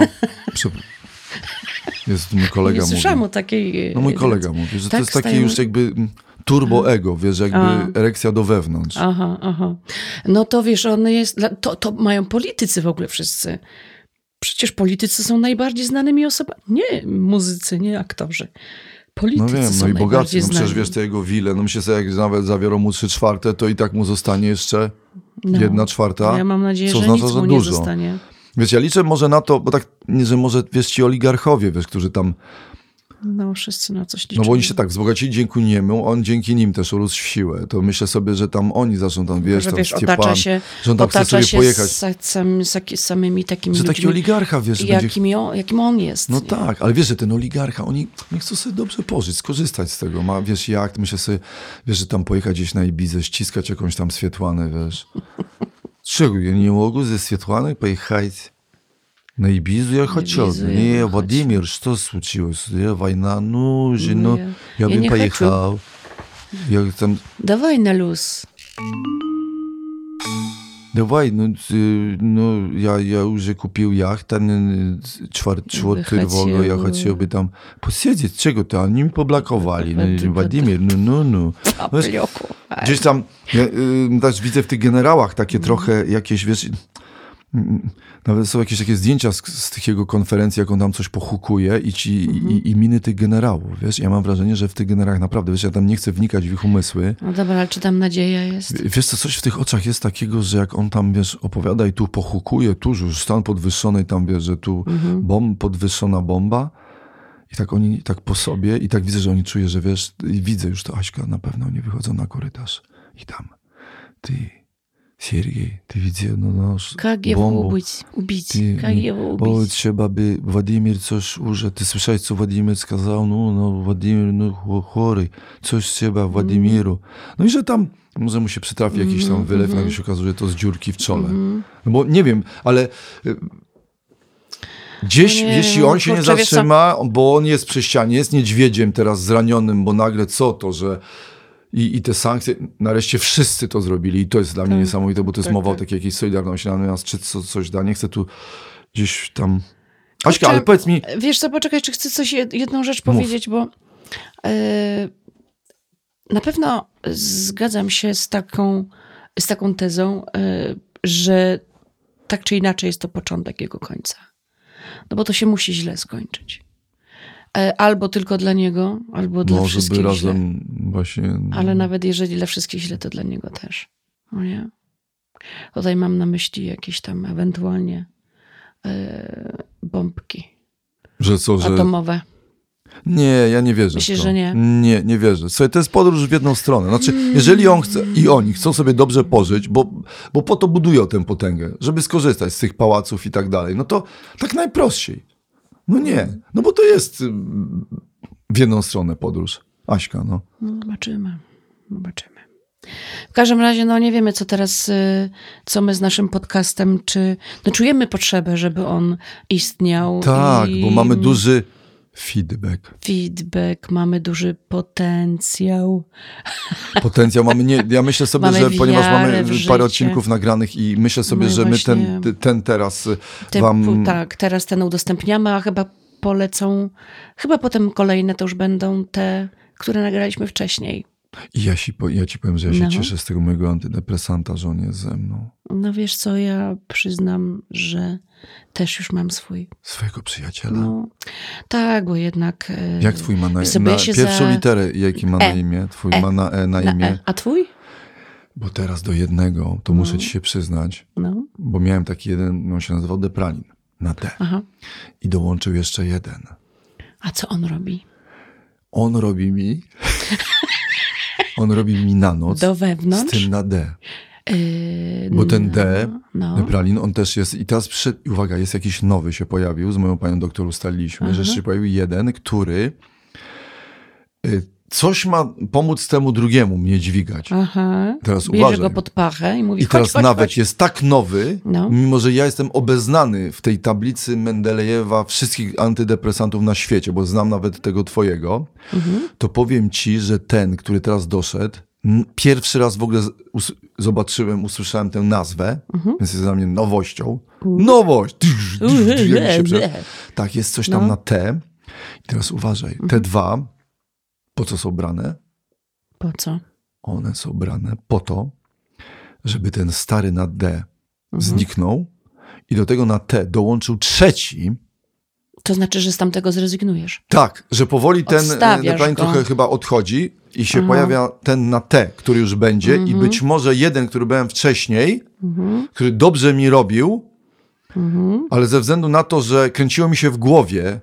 Jest mój kolega mówi. Słyszałam o takiej... No mój kolega mówi, że tak, to jest takie już jakby turbo ego, wiesz, jakby erekcja do wewnątrz. Aha. No to wiesz, on jest... To mają politycy w ogóle wszyscy. Przecież politycy są najbardziej znanymi osobami. Nie muzycy, nie aktorzy. Politycy wiem, są i bogaci. No przecież wiesz, te jego wile, myślę sobie, jak nawet zabiorą mu 3/4, to i tak mu zostanie jeszcze 1/4. Ja mam nadzieję, co że oznacza, nic że mu dużo. nie zostanie. Wiesz, ja liczę może na to, bo tak, nie, że może, wiesz, ci oligarchowie, wiesz, którzy tam... No, wszyscy na coś liczą. No bo oni się tak wzbogacili dzięki niemu, on dzięki nim też urósł w siłę. To myślę sobie, że tam oni zaczną tam, wiesz, tam otacza się, że on tam chce sobie pojechać. Z samymi takimi że ludźmi, taki oligarcha, wiesz, jakim on jest. No tak, ale wiesz, że ten oligarcha, oni chcą sobie dobrze pożyć, skorzystać z tego. Ma, wiesz, jacht, myślę sobie, wiesz, że tam pojechać gdzieś na Ibizę, ściskać jakąś tam Swietłanę, wiesz. Czego, ja nie mogę ze Swietłaną pojechać na Ibizу? Ja chciałbym. Nie, Władimir, co случилось? Wojna, ja bym pojechał. Ja tam... Dawaj na luz. Dawaj, ja już kupił jacht, czwartego, ja chciałby tam posiedzieć. Czego to? Oni mi poblokowali. Władimir, Gdzieś tam, też widzę w tych generałach takie trochę jakieś, wiesz... Nawet są jakieś takie zdjęcia z tych jego konferencji, jak on tam coś pochukuje i miny tych generałów, wiesz? Ja mam wrażenie, że w tych generałach naprawdę, wiesz, ja tam nie chcę wnikać w ich umysły. No dobra, ale czy tam nadzieja jest? Wiesz co, coś w tych oczach jest takiego, że jak on tam, wiesz, opowiada i tu pochukuje, tu już stan podwyższony i tam, wiesz, że tu podwyższona bomba i tak oni tak po sobie i tak widzę, że oni czują, że wiesz, i widzę już to, Aśka, na pewno oni wychodzą na korytarz i tam, Сергей, ты видел наш Как его убить? Как его убить? Trzeba by Władimir coś уже... Ty słyszałeś, co Władimir сказал? Władimir, chory. Coś trzeba Władimiru. No i że tam może mu się przytrafi jakiś tam wylew, nagle się okazuje, że to z dziurki w czole. No bo nie wiem, ale... Gdzieś, jeśli on się nie zatrzyma, bo on jest przy ścianie, jest niedźwiedziem teraz zranionym, bo nagle co to, że... I te sankcje, nareszcie wszyscy to zrobili i to jest dla mnie niesamowite, bo to jest mowa o takiej jakiejś solidarności, natomiast czy coś da, nie chcę tu gdzieś tam... Aśka, ale powiedz mi... Wiesz co, poczekaj, czy chcę jedną rzecz powiedzieć, bo na pewno zgadzam się z taką tezą, że tak czy inaczej jest to początek jego końca. No bo to się musi źle skończyć. Albo tylko dla niego, albo dla wszystkich źle. Razem właśnie... Ale nawet jeżeli dla wszystkich źle, to dla niego też. No nie? Tutaj mam na myśli jakieś tam ewentualnie bombki atomowe. Nie, ja nie wierzę. Myślisz, że nie? Nie wierzę. Słuchaj, to jest podróż w jedną stronę. Znaczy, jeżeli on chce i oni chcą sobie dobrze pożyć, bo po to budują tę potęgę, żeby skorzystać z tych pałaców i tak dalej, no to tak najprościej. No nie, no bo to jest w jedną stronę podróż. Aśka, no. Zobaczymy. W każdym razie, no nie wiemy, co teraz, co my z naszym podcastem, czy no czujemy potrzebę, żeby on istniał. Tak, bo mamy duży feedback, mamy duży potencjał. Potencjał mamy, ja myślę sobie, mamy że ponieważ mamy w parę życie. odcinków nagranych i myślę sobie, No i że my właśnie ten teraz wam... Tak, teraz ten udostępniamy, a chyba polecą, chyba potem kolejne to już będą te, które nagraliśmy wcześniej. I ja ci powiem, że ja się cieszę z tego mojego antydepresanta, że on jest ze mną. No wiesz co, ja przyznam, że też już mam swojego przyjaciela. No, tak, bo jednak... Jak twój ma na pierwszą literę, jaki ma na imię? Twój ma na E na imię. A twój? Bo teraz do jednego, to muszę ci się przyznać, bo miałem taki jeden, on się nazywał Depralin, na D. Aha. I dołączył jeszcze jeden. A co on robi? On robi mi na noc do wewnątrz? Z tym na D. Bo ten D, Depralin, on też jest, i teraz uwaga, jest jakiś nowy się pojawił, z moją panią doktor ustaliliśmy, że się pojawił jeden, który coś ma pomóc temu drugiemu mnie dźwigać. Aha. Teraz bierze uważaj. go pod pachę i mówi, I teraz chodź. nawet jest tak nowy, mimo że ja jestem obeznany w tej tablicy Mendelejewa wszystkich antydepresantów na świecie, bo znam nawet tego twojego, to powiem ci, że ten, który teraz doszedł, pierwszy raz w ogóle usłyszałem tę nazwę, więc jest dla mnie nowością. Nowość! Tak, jest coś tam na T. I teraz uważaj, te dwa, po co są brane? Po co? One są brane po to, żeby ten stary na D zniknął i do tego na T dołączył trzeci. To znaczy, że z tamtego zrezygnujesz? Tak, że powoli ten Depralin trochę chyba odchodzi i się pojawia ten na T, który już będzie i być może jeden, który byłem wcześniej, który dobrze mi robił, ale ze względu na to, że kręciło mi się w głowie,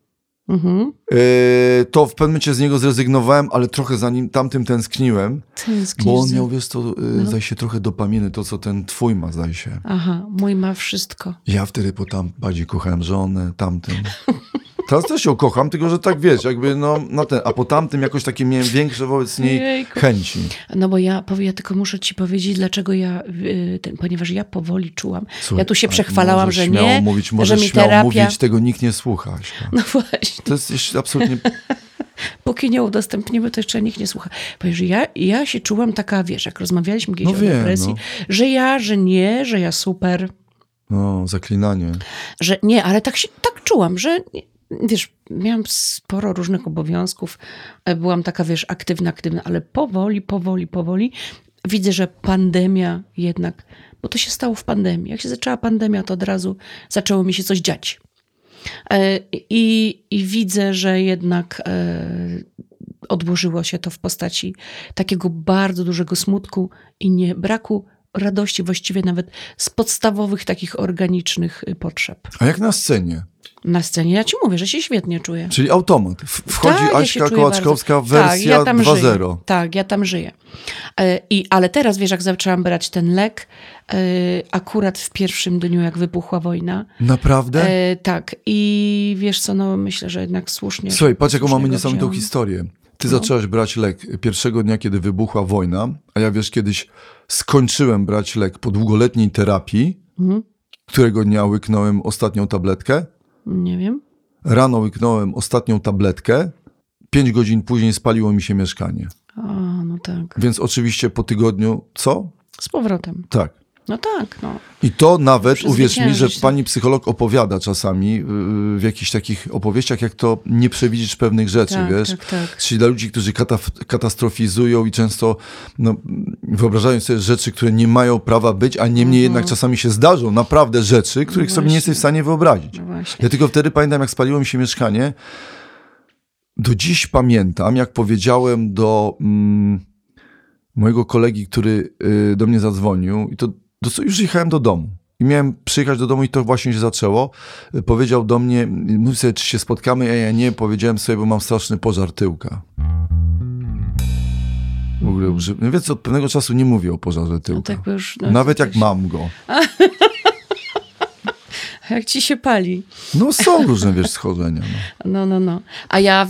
to w pewnym momencie z niego zrezygnowałem, ale trochę za nim tamtym tęskniłem. Bo on miał, wiesz, to zdaje się trochę dopaminy, to co ten twój ma, zdaje się. Aha, mój ma wszystko. Ja wtedy bardziej kochałem żonę, tamtym. Teraz też ją kocham, tylko że tak wiesz, jakby a po tamtym jakoś takie miałem większe wobec niej chęci. No bo ja tylko muszę ci powiedzieć, dlaczego ponieważ ja powoli czułam. Słuchaj, ja tu się przechwalałam, że nie, że mi terapia... mówić, tego nikt nie słucha. No właśnie. To jest jeszcze absolutnie... Póki nie udostępnimy, to jeszcze nikt nie słucha. Ponieważ ja się czułam taka, wiesz, jak rozmawialiśmy kiedyś o depresji, że nie, że ja super. No, zaklinanie. Że nie, ale tak czułam, że... Wiesz, miałam sporo różnych obowiązków, byłam taka, wiesz, aktywna, ale powoli widzę, że pandemia jednak, bo to się stało w pandemii. Jak się zaczęła pandemia, to od razu zaczęło mi się coś dziać. I widzę, że jednak odłożyło się to w postaci takiego bardzo dużego smutku i braku radości, właściwie nawet z podstawowych takich organicznych potrzeb. A jak na scenie? Na scenie, ja ci mówię, że się świetnie czuję. Czyli automat. Wchodzi Aśka Kołaczkowska, wersja 2.0. Tak, ja tam żyję. Ale teraz, wiesz, jak zaczęłam brać ten lek, akurat w pierwszym dniu, jak wybuchła wojna. Naprawdę? Tak. I wiesz co, myślę, że jednak słusznie. Słuchaj, patrz jaką mamy niesamowitą historię. Ty zaczęłaś brać lek pierwszego dnia, kiedy wybuchła wojna, a ja wiesz, kiedyś skończyłem brać lek po długoletniej terapii, którego dnia łyknąłem ostatnią tabletkę. Nie wiem. Rano łyknąłem ostatnią tabletkę, 5 godzin później spaliło mi się mieszkanie. No tak. Więc oczywiście po tygodniu, co? Z powrotem. Tak. No tak, I to nawet, uwierz mi, że pani psycholog opowiada czasami w jakichś takich opowieściach, jak to nie przewidzisz pewnych rzeczy, wiesz? Tak. Czyli dla ludzi, którzy katastrofizują i często wyobrażają sobie rzeczy, które nie mają prawa być, a niemniej jednak czasami się zdarzą naprawdę rzeczy, których sobie nie jesteś w stanie wyobrazić. Ja tylko wtedy pamiętam, jak spaliło mi się mieszkanie, do dziś pamiętam, jak powiedziałem do mojego kolegi, który do mnie zadzwonił i to już jechałem do domu i miałem przyjechać do domu i to właśnie się zaczęło. Powiedział do mnie, mów sobie, czy się spotkamy, a ja nie. Powiedziałem sobie, bo mam straszny pożar tyłka. W ogóle, więc od pewnego czasu nie mówię o pożarze tyłka. Tak już, nawet jak mam go. Jak ci się pali. No są różne, wiesz, schorzenia. No. A ja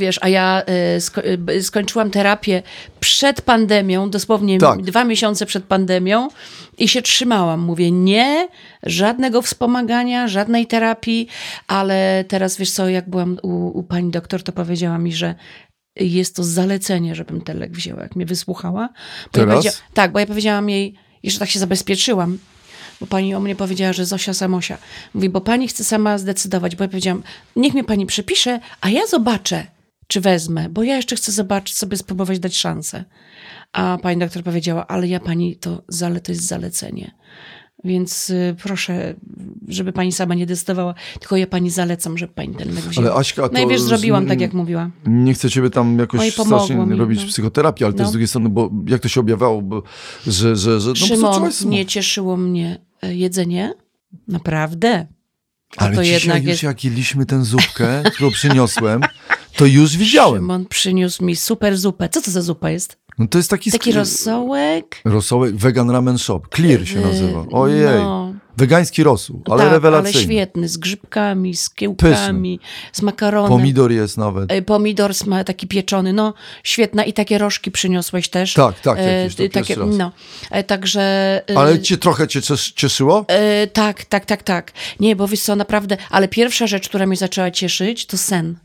skończyłam terapię przed pandemią, dosłownie 2 miesiące przed pandemią i się trzymałam. Mówię, nie, żadnego wspomagania, żadnej terapii, ale teraz, wiesz co, jak byłam u pani doktor, to powiedziała mi, że jest to zalecenie, żebym ten lek wzięła, jak mnie wysłuchała. Teraz? Bo ja powiedziałam jej, jeszcze tak się zabezpieczyłam, bo pani o mnie powiedziała, że Zosia Samosia. Mówi, bo pani chce sama zdecydować, bo ja powiedziałam, niech mnie pani przepisze, a ja zobaczę, czy wezmę, bo ja jeszcze chcę zobaczyć, sobie spróbować dać szansę. A pani doktor powiedziała, ale ja pani, to jest zalecenie. Więc proszę, żeby pani sama nie decydowała, tylko ja pani zalecam, żeby pani ten lek wzięła. Ale Aśka, no i wiesz, zrobiłam tak, jak mówiła. Nie chcę ciebie tam jakoś strasznie robić psychoterapii, ale też z drugiej strony, bo jak to się objawiało, że Szymon, nie cieszyło mnie jedzenie. Naprawdę. Ale to dzisiaj jednak już jak jedliśmy tę zupkę, którą przyniosłem, to już widziałem. Szymon przyniósł mi super zupę. Co to za zupa jest? No to jest taki rosołek. Rosołek, vegan ramen shop. Clear się nazywa. Ojej. Wegański rosół, ale rewelacyjny. Ale świetny, z grzybkami, z kiełkami, z makaronem. Pomidor jest nawet. Pomidor taki pieczony, no świetna. I takie rożki przyniosłeś też. Tak, jakieś to takie, raz. No, także... Ale trochę cię cieszyło? Tak. Nie, bo wiesz co, naprawdę, ale pierwsza rzecz, która mnie zaczęła cieszyć, to sen.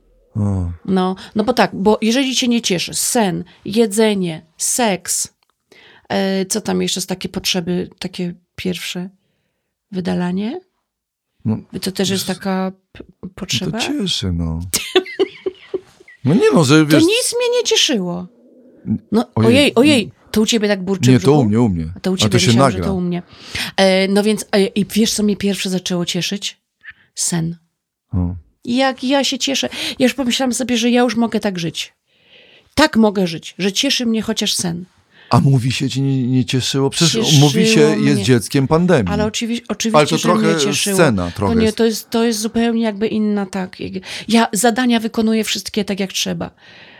No bo jeżeli cię nie cieszy, sen, jedzenie, seks, co tam jeszcze z takie potrzeby, takie pierwsze, wydalanie? To też jest taka potrzeba? To cieszy, no. No nie no, że wiesz... To nic mnie nie cieszyło. No ojej, to u ciebie tak burczy Nie, to u mnie. To u ciebie, to się myślałam, nagra. że to u mnie. No więc, i wiesz, co mnie pierwsze zaczęło cieszyć? Sen. Jak ja się cieszę. Ja już pomyślałam sobie, że ja już mogę tak żyć. Tak mogę żyć, że cieszy mnie chociaż sen. A mówi się ci nie cieszyło? Przecież mówi się, jest dzieckiem pandemii. Ale oczywiście, ale to że trochę mnie cieszyło. Scena. Trochę to nie, to jest zupełnie jakby inna, tak. Ja zadania wykonuję wszystkie tak, jak trzeba.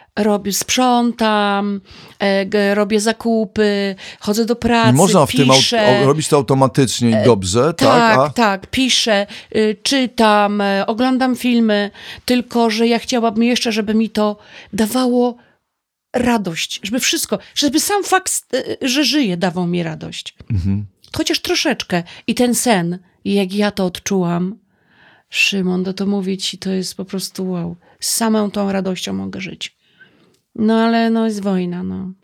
Sprzątam, robię zakupy, chodzę do pracy, można piszę. robić to automatycznie i dobrze, tak? Tak, piszę, czytam, oglądam filmy, tylko że ja chciałabym jeszcze, żeby mi to dawało radość, żeby sam fakt, że żyję, dawał mi radość. Chociaż troszeczkę. I ten sen, jak ja to odczułam, Szymon, to mówię ci, to jest po prostu wow. Z samą tą radością mogę żyć. No ale jest wojna,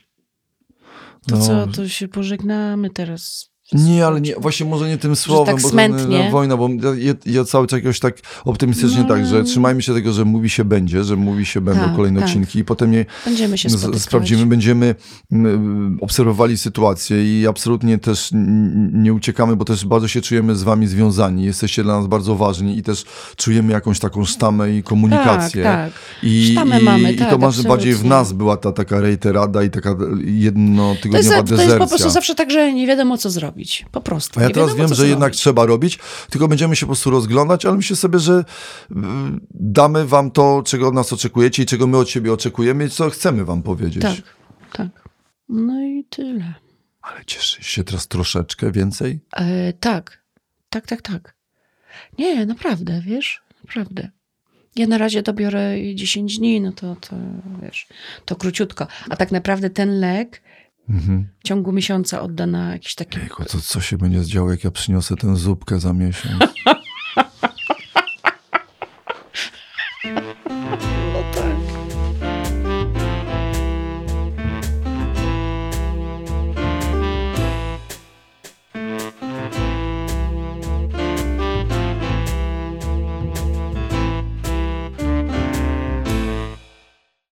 To się pożegnamy teraz. Nie, ale nie, właśnie może nie tym słowem, tak bo smętnie. Wojna, bo ja cały czas jakoś tak optymistycznie tak, że trzymajmy się tego, że mówi się będzie, że mówi się będą kolejne odcinki i potem będziemy się sprawdzimy, będziemy obserwowali sytuację i absolutnie też nie uciekamy, bo też bardzo się czujemy z wami związani, jesteście dla nas bardzo ważni i też czujemy jakąś taką sztamę i komunikację. Tak. Sztamę mamy, i to bardziej w nas była ta taka rejterada i taka jednotygodniowa dezercja. To jest po prostu zawsze tak, że nie wiadomo, co zrobić. Po prostu. A ja teraz wiem, że jednak trzeba robić, tylko będziemy się po prostu rozglądać, ale myślę sobie, że damy wam to, czego od nas oczekujecie i czego my od siebie oczekujemy i co chcemy wam powiedzieć. Tak. No i tyle. Ale cieszysz się teraz troszeczkę więcej? Tak. Nie, naprawdę, wiesz? Naprawdę. Ja na razie dobiorę 10 dni, to wiesz, to króciutko. A tak naprawdę ten lek w ciągu miesiąca odda na jakiś taki... Jejku, to co się będzie działo, jak ja przyniosę tę zupkę za miesiąc?